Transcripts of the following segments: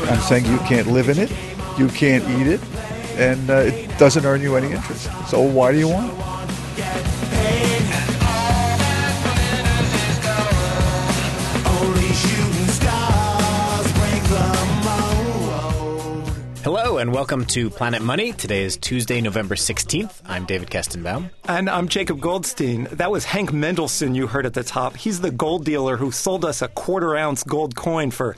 I'm saying you can't live in it, you can't eat it, and it doesn't earn you any interest. So why do you want it? Hello and welcome to Planet Money. Today is Tuesday, November 16th. I'm David Kestenbaum. And I'm Jacob Goldstein. That was Hank Mendelson you heard at the top. He's the gold dealer who sold us a quarter-ounce gold coin for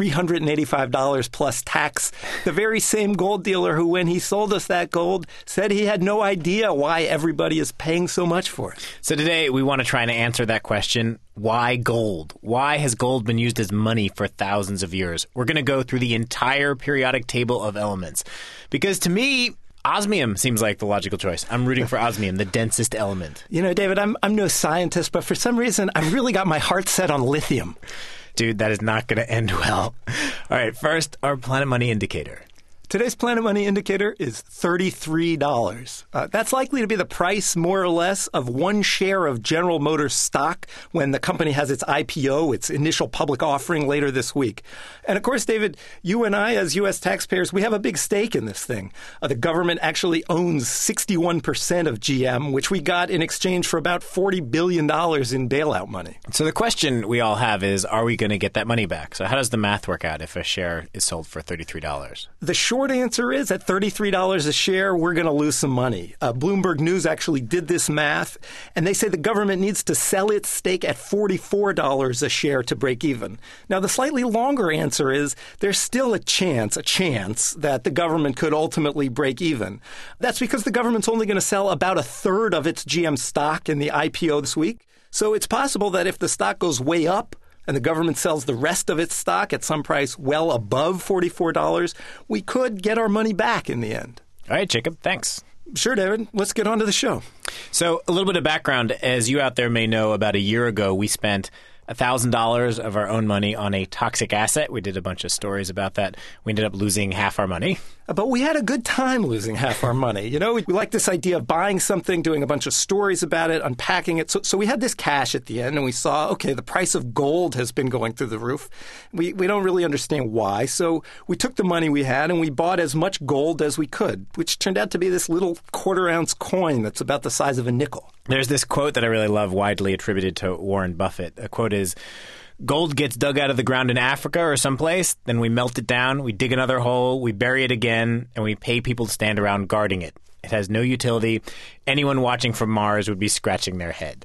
$385 plus tax. The very same gold dealer who, when he sold us that gold, said he had no idea why everybody is paying so much for it. So today we want to try and answer that question. Why gold? Why has gold been used as money for thousands of years? We're going to go through the entire periodic table of elements. Because to me, osmium seems like the logical choice. I'm rooting for osmium, the densest element. You know, David, I'm no scientist, but for some reason, I've really got my heart set on lithium. Dude, that is not going to end well. All right, first, our Planet Money indicator. Today's Planet Money indicator is $33. That's likely to be the price, more or less, of one share of General Motors stock when the company has its IPO, its initial public offering later this week. And of course, David, you and I, as U.S. taxpayers, we have a big stake in this thing. The government actually owns 61% of GM, which we got in exchange for about $40 billion in bailout money. So the question we all have is, are we going to get that money back? So how does the math work out if a share is sold for $33? The short answer is at $33 a share, we're going to lose some money. Bloomberg News actually did this math, and they say the government needs to sell its stake at $44 a share to break even. Now, the slightly longer answer is there's still a chance that the government could ultimately break even. That's because the government's only going to sell about a third of its GM stock in the IPO this week. So it's possible that if the stock goes way up, and the government sells the rest of its stock at some price well above $44, we could get our money back in the end. All right, Jacob, thanks. Sure, David. Let's get on to the show. So a little bit of background. As you out there may know, about a year ago, we spent $1,000 of our own money on a toxic asset. We did a bunch of stories about that. We ended up losing half our money. But we had a good time losing half our money. You know, we like this idea of buying something, doing a bunch of stories about it, unpacking it. So we had this cash at the end, and we saw, okay, the price of gold has been going through the roof. We don't really understand why. So we took the money we had, and we bought as much gold as we could, which turned out to be this little quarter-ounce coin that's about the size of a nickel. There's this quote that I really love, widely attributed to Warren Buffett. A quote is, "Gold gets dug out of the ground in Africa or someplace, then we melt it down, we dig another hole, we bury it again, and we pay people to stand around guarding it. It has no utility. Anyone watching from Mars would be scratching their head."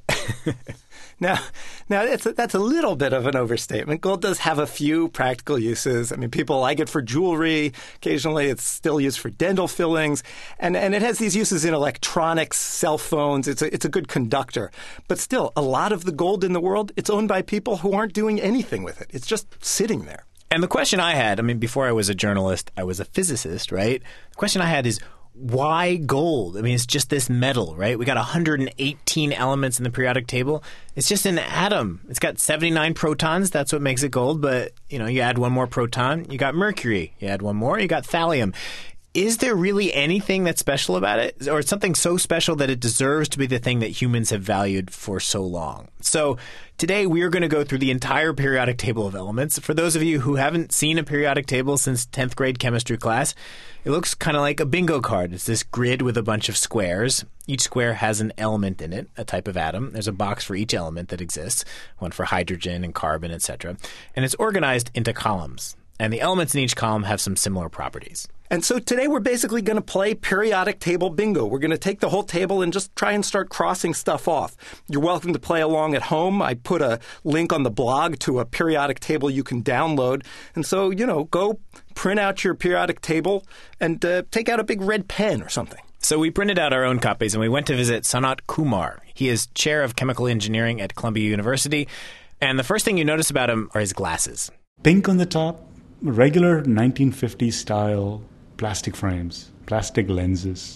Now that's a little bit of an overstatement. Gold does have a few practical uses. I mean, people like it for jewelry. Occasionally, it's still used for dental fillings. And it has these uses in electronics, cell phones. It's a good conductor. But still, a lot of the gold in the world, it's owned by people who aren't doing anything with it. It's just sitting there. And the question I had, before I was a journalist, I was a physicist, right? The question I had is, why gold? It's just this metal, right? We got 118 elements in the periodic table. It's just an atom. It's got 79 protons. That's what makes it gold. But, you add one more proton, you got mercury. You add one more, you got thallium. Is there really anything that's special about it? Or something so special that it deserves to be the thing that humans have valued for so long? So today we are going to go through the entire periodic table of elements. For those of you who haven't seen a periodic table since 10th grade chemistry class, it looks kind of like a bingo card. It's this grid with a bunch of squares. Each square has an element in it, a type of atom. There's a box for each element that exists, one for hydrogen and carbon, etc. And it's organized into columns. And the elements in each column have some similar properties. And so today we're basically going to play periodic table bingo. We're going to take the whole table and just try and start crossing stuff off. You're welcome to play along at home. I put a link on the blog to a periodic table you can download. And so, go print out your periodic table and take out a big red pen or something. So we printed out our own copies and we went to visit Sanat Kumar. He is chair of chemical engineering at Columbia University. And the first thing you notice about him are his glasses. Pink on the top, regular 1950s style plastic frames, plastic lenses.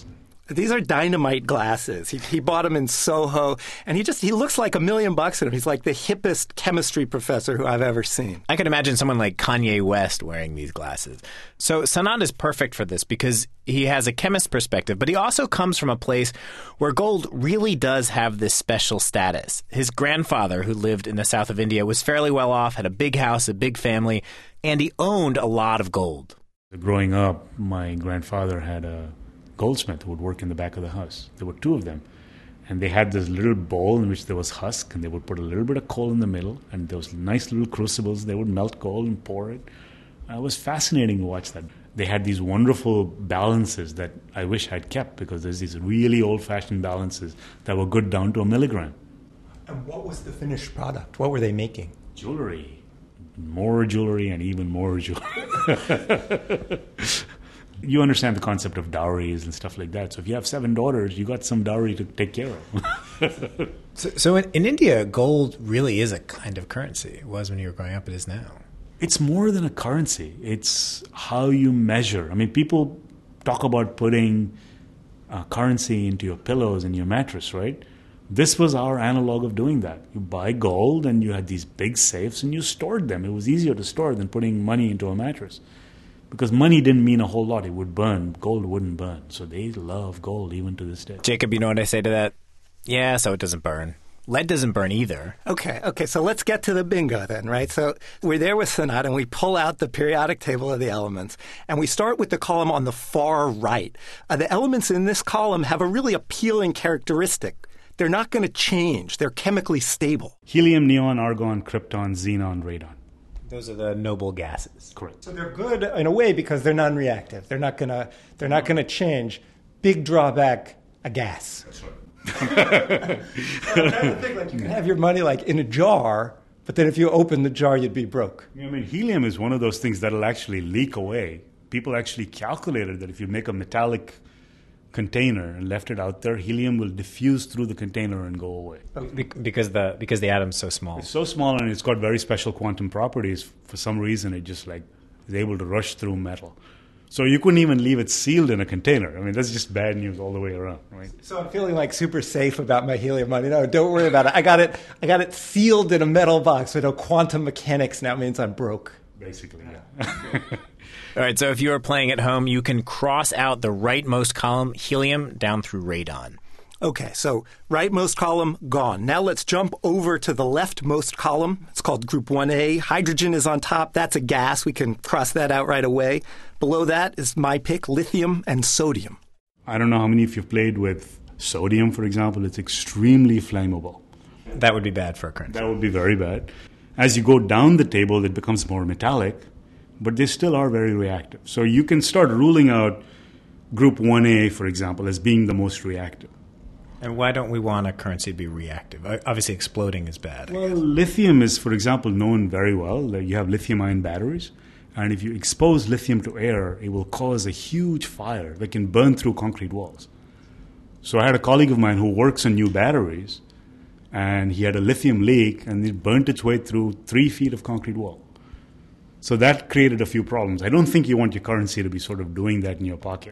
These are dynamite glasses. He bought them in Soho, and he looks like $1 million in them. He's like the hippest chemistry professor who I've ever seen. I could imagine someone like Kanye West wearing these glasses. So Sanat is perfect for this because he has a chemist perspective, but he also comes from a place where gold really does have this special status. His grandfather, who lived in the south of India, was fairly well off, had a big house, a big family, and he owned a lot of gold. Growing up, my grandfather had a goldsmith who would work in the back of the house. There were two of them. And they had this little bowl in which there was husk, and they would put a little bit of coal in the middle, and there was nice little crucibles. They would melt coal and pour it. It was fascinating to watch that. They had these wonderful balances that I wish I'd kept, because there's these really old-fashioned balances that were good down to a milligram. And what was the finished product? What were they making? Jewelry. More jewelry and even more jewelry. You understand the concept of dowries and stuff like that. So if you have 7 daughters, you got some dowry to take care of. So in India, gold really is a kind of currency. It was when you were growing up, it is now. It's more than a currency. It's how you measure. I mean, people talk about putting currency into your pillows and your mattress, right? This was our analog of doing that. You buy gold and you had these big safes and you stored them. It was easier to store than putting money into a mattress. Because money didn't mean a whole lot. It would burn. Gold wouldn't burn. So they love gold even to this day. Jacob, you know what I say to that? Yeah, so it doesn't burn. Lead doesn't burn either. Okay, so let's get to the bingo then, right? So we're there with Sanat, and we pull out the periodic table of the elements, and we start with the column on the far right. The elements in this column have a really appealing characteristic. They're not going to change. They're chemically stable. Helium, neon, argon, krypton, xenon, radon. Those are the noble gases. Correct. So they're good in a way because they're non-reactive. They're not gonna change. Big drawback, a gas. That's right. I'm trying to think, like, you can have your money like in a jar, but then if you open the jar, you'd be broke. I mean, helium is one of those things that'll actually leak away. People actually calculated that if you make a metallic container and left it out there, helium will diffuse through the container and go away. Because the atom's so small. It's so small and it's got very special quantum properties. For some reason, it just like is able to rush through metal. So you couldn't even leave it sealed in a container. I mean, that's just bad news all the way around, right? So I'm feeling like super safe about my helium money. No, don't worry about it. I got it sealed in a metal box. So no quantum mechanics now means I'm broke. Basically, yeah. All right, so if you are playing at home, you can cross out the rightmost column, helium, down through radon. Okay, so rightmost column, gone. Now let's jump over to the leftmost column. It's called Group 1A. Hydrogen is on top. That's a gas. We can cross that out right away. Below that is my pick, lithium and sodium. I don't know how many of you played with sodium, for example. It's extremely flammable. That would be bad for a currency. That would be very bad. As you go down the table, it becomes more metallic, but they still are very reactive. So you can start ruling out Group 1A, for example, as being the most reactive. And why don't we want a currency to be reactive? Obviously, exploding is bad. Well, lithium is, for example, known very well. You have lithium-ion batteries, and if you expose lithium to air, it will cause a huge fire that can burn through concrete walls. So I had a colleague of mine who works on new batteries, and he had a lithium leak, and it burnt its way through 3 feet of concrete wall. So that created a few problems. I don't think you want your currency to be sort of doing that in your pocket.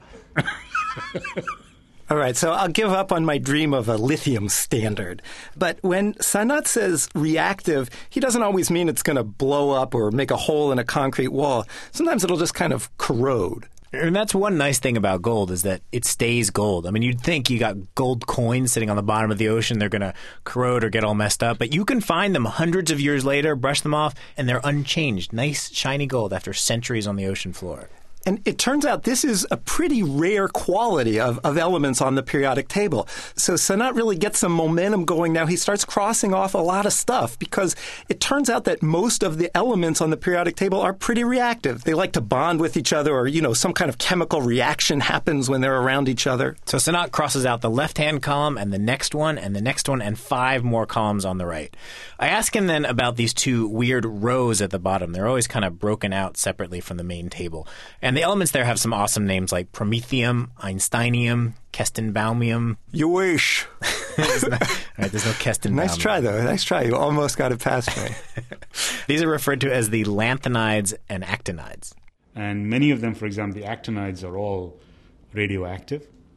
All right, so I'll give up on my dream of a lithium standard. But when Sanat says reactive, he doesn't always mean it's going to blow up or make a hole in a concrete wall. Sometimes it'll just kind of corrode. And that's one nice thing about gold is that it stays gold. I mean, you'd think you got gold coins sitting on the bottom of the ocean, they're going to corrode or get all messed up. But you can find them hundreds of years later, brush them off, and they're unchanged. Nice, shiny gold after centuries on the ocean floor. And it turns out this is a pretty rare quality of elements on the periodic table. So Sanat really gets some momentum going now. He starts crossing off a lot of stuff because it turns out that most of the elements on the periodic table are pretty reactive. They like to bond with each other or, some kind of chemical reaction happens when they're around each other. So Sanat crosses out the left-hand column and the next one and the next one and 5 more columns on the right. I ask him then about these 2 weird rows at the bottom. They're always kind of broken out separately from the main table. And the elements there have some awesome names like promethium, einsteinium, kestenbaumium. You wish. All right, there's no kestenbaumium. Nice try, though. Nice try. You almost got it past me. These are referred to as the lanthanides and actinides. And many of them, for example, the actinides are all radioactive.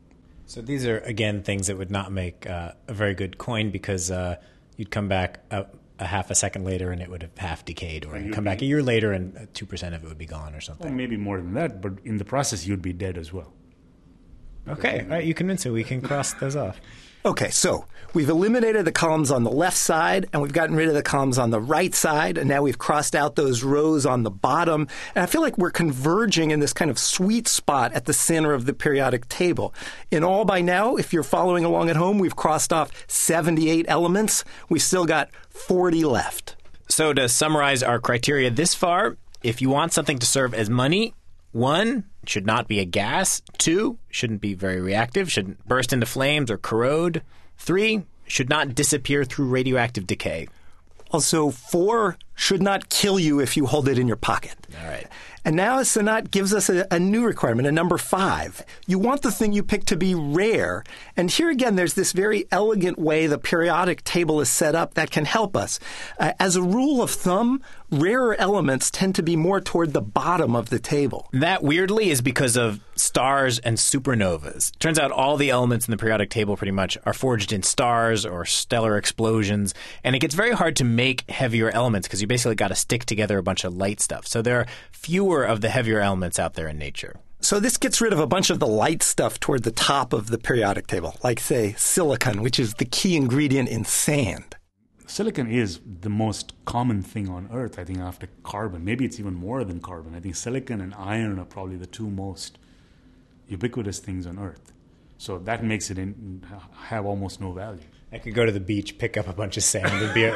So these are, again, things that would not make a very good coin because you'd come back a half a second later and it would have half decayed, or you'd come back a year later and 2% of it would be gone or something. Or maybe more than that, but in the process you'd be dead as well. Okay, all right, you convince me. We can cross those off. Okay, so we've eliminated the columns on the left side, and we've gotten rid of the columns on the right side, and now we've crossed out those rows on the bottom. And I feel like we're converging in this kind of sweet spot at the center of the periodic table. In all, by now, if you're following along at home, we've crossed off 78 elements. We've still got 40 left. So to summarize our criteria this far, if you want something to serve as money, 1, it should not be a gas. 2, shouldn't be very reactive, shouldn't burst into flames or corrode. 3, should not disappear through radioactive decay. Also, 4, should not kill you if you hold it in your pocket. All right. And now Sanat gives us a new requirement, a number 5. You want the thing you pick to be rare. And here again, there's this very elegant way the periodic table is set up that can help us. As a rule of thumb, rarer elements tend to be more toward the bottom of the table. That, weirdly, is because of stars and supernovas. Turns out all the elements in the periodic table pretty much are forged in stars or stellar explosions, and it gets very hard to make heavier elements because you basically got to stick together a bunch of light stuff. So there are fewer of the heavier elements out there in nature. So this gets rid of a bunch of the light stuff toward the top of the periodic table, like, say, silicon, which is the key ingredient in sand. Silicon is the most common thing on Earth, I think, after carbon. Maybe it's even more than carbon. I think silicon and iron are probably the two most ubiquitous things on Earth. So that makes it have almost no value. I could go to the beach, pick up a bunch of sand, and be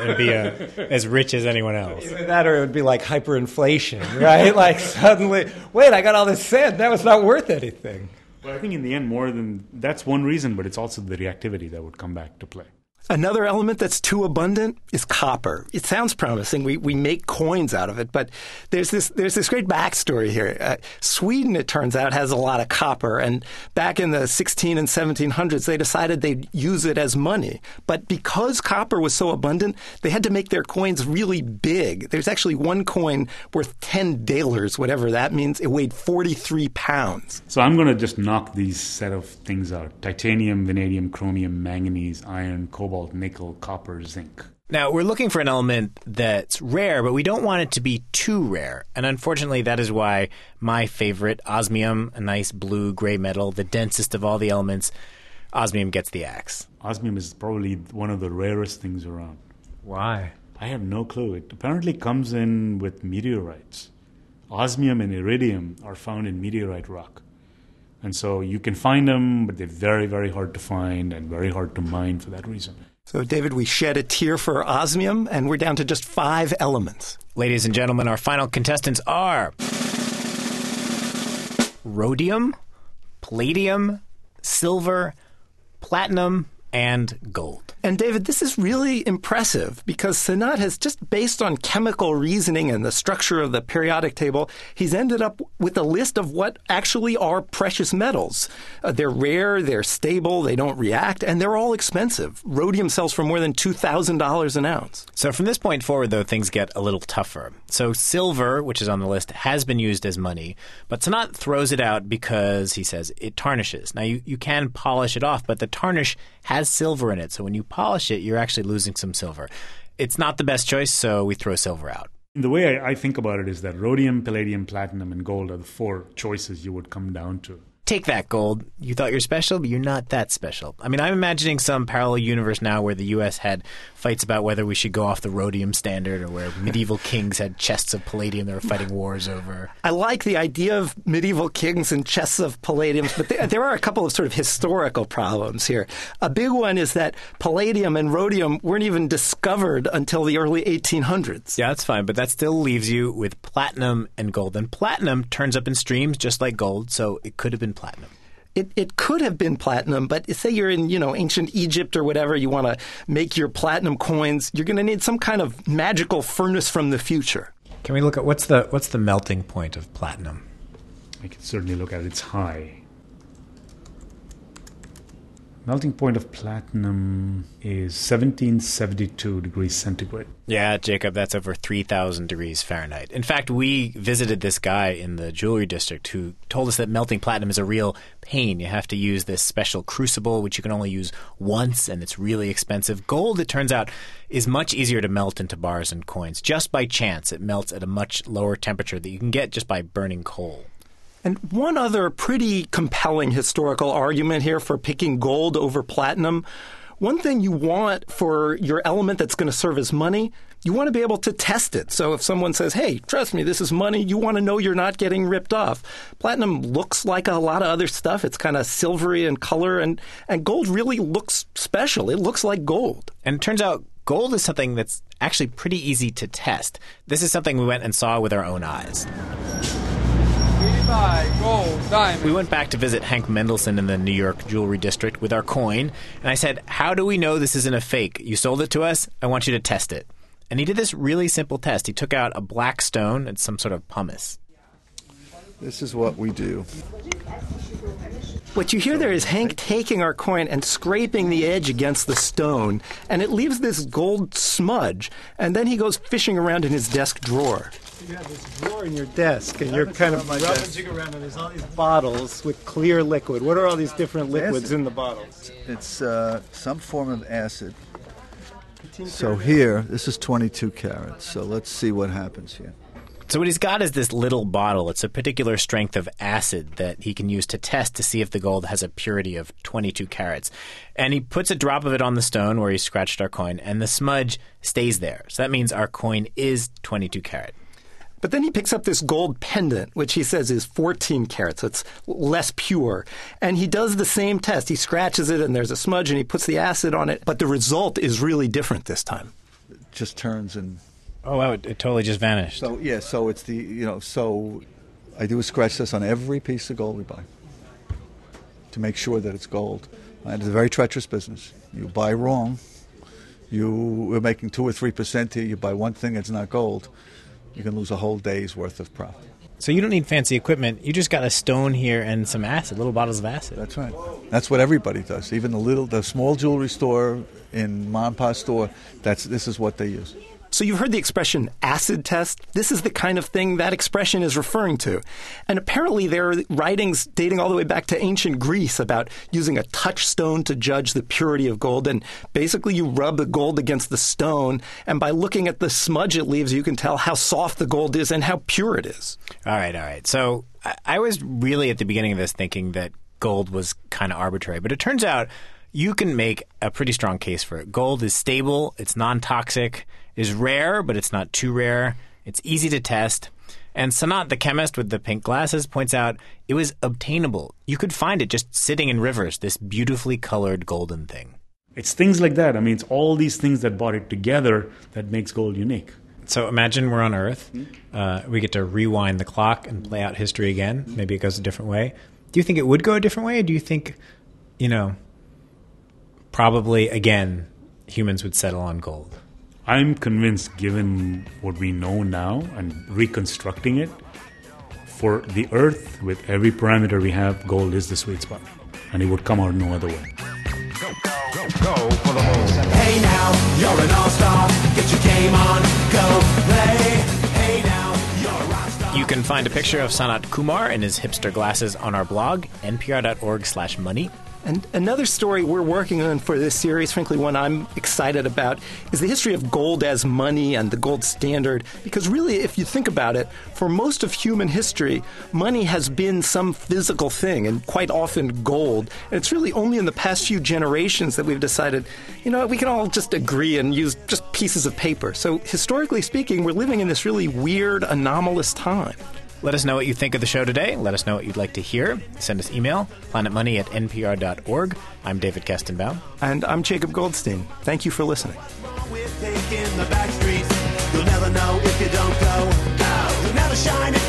as rich as anyone else. Either that or it would be like hyperinflation, right? Like suddenly, wait, I got all this sand. That was not worth anything. Well, I think in the end, that's one reason, but it's also the reactivity that would come back to play. Another element that's too abundant is copper. It sounds promising. We make coins out of it, but there's this great backstory here. Sweden, it turns out, has a lot of copper, and back in the 16 and 1700s, they decided they'd use it as money. But because copper was so abundant, they had to make their coins really big. There's actually one coin worth 10 dalers, whatever that means. It weighed 43 pounds. So I'm going to just knock these set of things out: titanium, vanadium, chromium, manganese, iron, cobalt, nickel, copper, zinc. Now, we're looking for an element that's rare, but we don't want it to be too rare. And unfortunately, that is why my favorite, osmium, a nice blue-gray metal, the densest of all the elements, osmium gets the axe. Osmium is probably one of the rarest things around. Why? I have no clue. It apparently comes in with meteorites. Osmium and iridium are found in meteorite rock. And so you can find them, but they're very, very hard to find and very hard to mine for that reason. So, David, we shed a tear for osmium, and we're down to just 5 elements. Ladies and gentlemen, our final contestants are rhodium, palladium, silver, platinum, and gold. And David, this is really impressive because Sanat has, just based on chemical reasoning and the structure of the periodic table, he's ended up with a list of what actually are precious metals. They're rare, they're stable, they don't react, and they're all expensive. Rhodium sells for more than $2,000 an ounce. So from this point forward, though, things get a little tougher. So silver, which is on the list, has been used as money, but Sanat throws it out because, he says, it tarnishes. Now, you can polish it off, but the tarnish has silver in it, so when you polish it, you're actually losing some silver. It's not the best choice, so we throw silver out. The way I think about it is that rhodium, palladium, platinum, and gold are the 4 choices you would come down to. Take that, gold. You thought you're special, but you're not that special. I mean, I'm imagining some parallel universe now where the U.S. had fights about whether we should go off the rhodium standard or where medieval kings had chests of palladium they were fighting wars over. I like the idea of medieval kings and chests of palladium, but there are a couple of sort of historical problems here. A big one is that palladium and rhodium weren't even discovered until the early 1800s. Yeah, that's fine, but that still leaves you with platinum and gold. And platinum turns up in streams just like gold, so it could have been platinum. It could have been platinum, but say you're in, ancient Egypt or whatever, you want to make your platinum coins, you're going to need some kind of magical furnace from the future. Can we look at what's the melting point of platinum? I can certainly look at it. It's high. Melting point of platinum is 1772 degrees centigrade. Yeah, Jacob, that's over 3,000 degrees Fahrenheit. In fact, we visited this guy in the jewelry district who told us that melting platinum is a real pain. You have to use this special crucible, which you can only use once, and it's really expensive. Gold, it turns out, is much easier to melt into bars and coins. Just by chance, it melts at a much lower temperature that you can get just by burning coal. And one other pretty compelling historical argument here for picking gold over platinum. One thing you want for your element that's going to serve as money, you want to be able to test it. So if someone says, hey, trust me, this is money, you want to know you're not getting ripped off. Platinum looks like a lot of other stuff. It's kind of silvery in color, and gold really looks special. It looks like gold. And it turns out gold is something that's actually pretty easy to test. This is something we went and saw with our own eyes. Gold, diamond. We went back to visit Hank Mendelson in the New York jewelry district with our coin, and I said, how do we know this isn't a fake? You sold it to us. I want you to test it. And he did this really simple test. He took out a black stone and some sort of pumice. This is what we do. What you hear there is Hank taking our coin and scraping the edge against the stone, and it leaves this gold smudge, and then he goes fishing around in his desk drawer. You have this drawer in your desk, and you're kind of rummaging around, and there's all these bottles with clear liquid. What are all these different liquids in the bottles? It's some form of acid. So here, this is 22 carats. So let's see what happens here. So what he's got is this little bottle. It's a particular strength of acid that he can use to test to see if the gold has a purity of 22 carats. And he puts a drop of it on the stone where he scratched our coin, and the smudge stays there. So that means our coin is 22 carat. But then he picks up this gold pendant, which he says is 14 carats, so it's less pure. And he does the same test. He scratches it, and there's a smudge, and he puts the acid on it. But the result is really different this time. It just turns and... Oh, wow, it totally just vanished. So, yeah, so it's the, so I do a scratch test on every piece of gold we buy to make sure that it's gold. And it's a very treacherous business. You buy wrong. We're making 2 or 3% here. You buy one thing that's not gold. You can lose a whole day's worth of profit. So you don't need fancy equipment. You just got a stone here and some acid, little bottles of acid. That's right. That's what everybody does. Even the small jewelry store in mom and pop store, this is what they use. So you've heard the expression acid test. This is the kind of thing that expression is referring to. And apparently there are writings dating all the way back to ancient Greece about using a touchstone to judge the purity of gold. And basically you rub the gold against the stone, and by looking at the smudge it leaves, you can tell how soft the gold is and how pure it is. All right. So I was really at the beginning of this thinking that gold was kind of arbitrary. But it turns out you can make a pretty strong case for it. Gold is stable. It's non-toxic. Is rare, but it's not too rare. It's easy to test. And Sanat, the chemist with the pink glasses, points out it was obtainable. You could find it just sitting in rivers, this beautifully colored golden thing. It's things like that. I mean, it's all these things that brought it together that makes gold unique. So imagine we're on Earth. We get to rewind the clock and play out history again. Maybe it goes a different way. Do you think it would go a different way? Or do you think, probably, again, humans would settle on gold? I'm convinced, given what we know now and reconstructing it, for the Earth, with every parameter we have, gold is the sweet spot. And it would come out no other way. Go for the moon. Hey now, you're an all-star. Get your game on, go play. Hey now, you're a rock star. You can find a picture of Sanat Kumar in his hipster glasses on our blog, npr.org/money. And another story we're working on for this series, frankly one I'm excited about, is the history of gold as money and the gold standard. Because really, if you think about it, for most of human history, money has been some physical thing, and quite often gold. And it's really only in the past few generations that we've decided, we can all just agree and use just pieces of paper. So historically speaking, we're living in this really weird, anomalous time. Let us know what you think of the show today. Let us know what you'd like to hear. Send us email, planetmoney@npr.org. I'm David Kestenbaum. And I'm Jacob Goldstein. Thank you for listening. We're taking the back streets. You'll never know if you don't go. You'll never shine if